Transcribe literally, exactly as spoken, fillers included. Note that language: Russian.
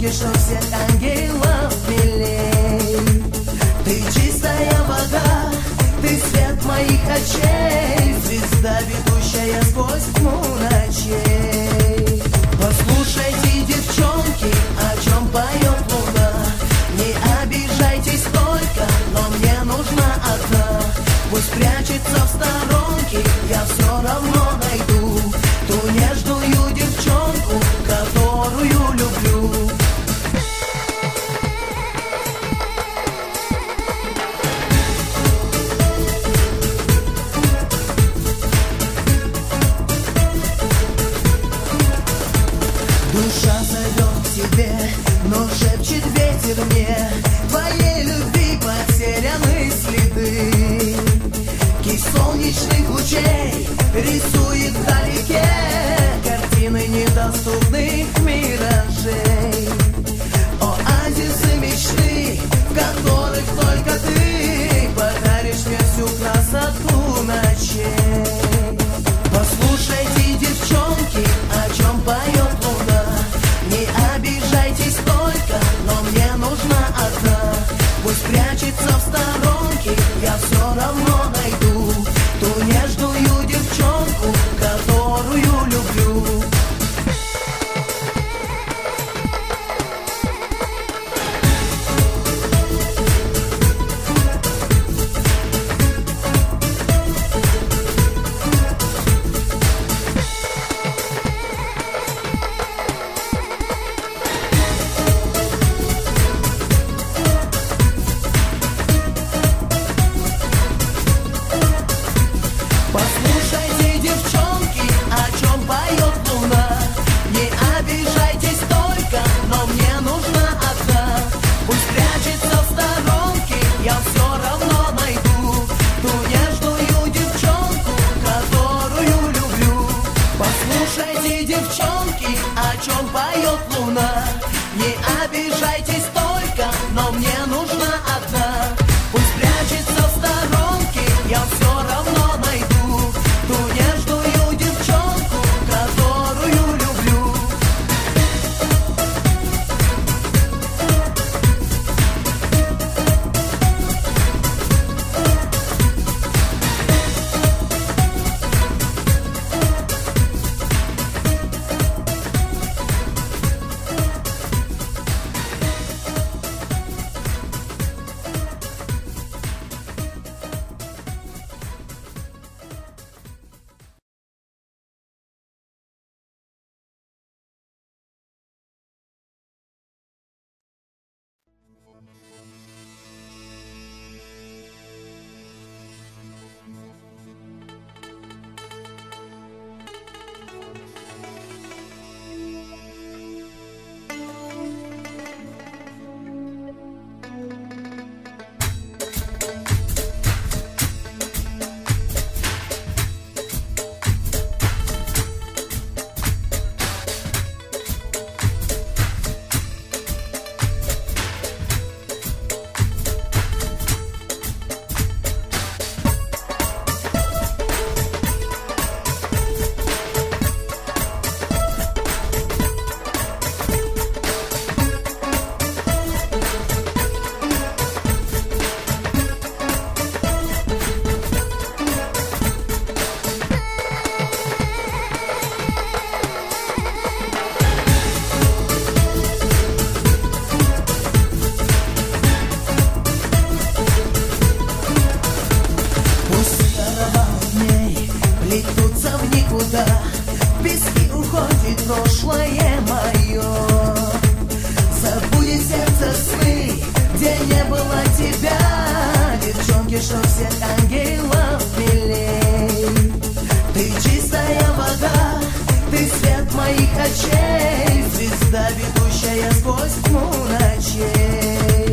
девчонки, что всех ангелов милей. Ты чистая вода, ты свет моих очей, звезда, ведущая сквозь тьму ночей. Послушайте, девчонки, о чем поет луна. Не обижайтесь только, но мне нужна одна. Пусть прячется в сторонке, я все равно найду ту нежную девчонку, которую люблю. Душа зовет к тебе, но шепчет ветер мне, твоей любви потеряны следы. Кисть солнечных лучей рисует вдалеке картины недоступных миражей. Оазисы мечты, в которых только ты подаришь мне всю красоту ночей. Послушайте, девчонки, о чем поет луна. Не обижайтесь только, но мне нужна одна. Пусть прячется в сторонке, я все равно найду ту нежную девчонку, которую люблю. Послушайте, девчонки, о чем поет луна. Не обижайтесь только, но мне нужна одна. Пусть прячется в сторонке, я все равно найду ту нежную девчонку, которую люблю. Послушайте, девчонки, о чем поет луна. Не обижайтесь только, но мне нужна одна. Пусть прячется в сторонке, я все равно найду ту нежную девчонку, которую люблю. Прошлое мое забудет сердце сны, где не было тебя, девчонки, что все